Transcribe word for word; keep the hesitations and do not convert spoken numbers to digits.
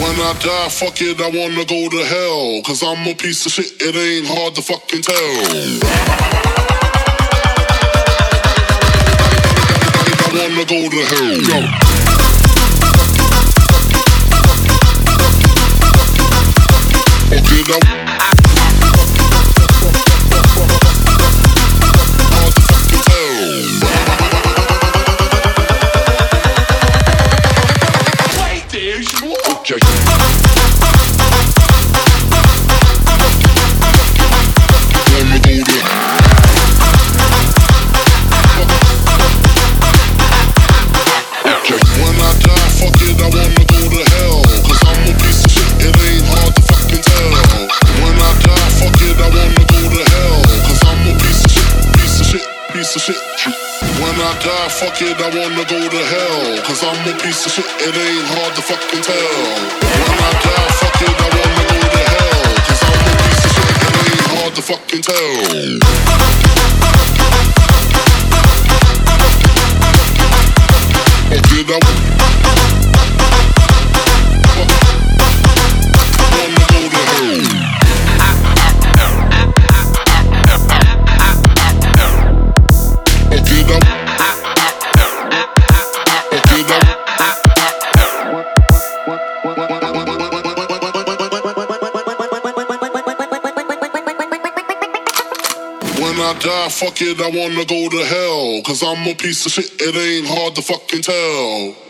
When I die, fuck it, I wanna go to hell. Cause I'm a piece of shit, it ain't hard to fucking tell. I wanna go to hell. Yo. Okay, now. Hard to fucking tell. Wait, there's more. Okay. Fuck it, I wanna go to hell. Cause I'm a piece of shit, it ain't hard to fucking tell. When I die, fuck it, I wanna go to hell. Cause I'm a piece of shit, it ain't hard to fucking tell. Okay, now. Wanna go to hell. Okay, now. When I die, fuck it, I wanna go to hell. Cause I'm a piece of shit, it ain't hard to fucking tell.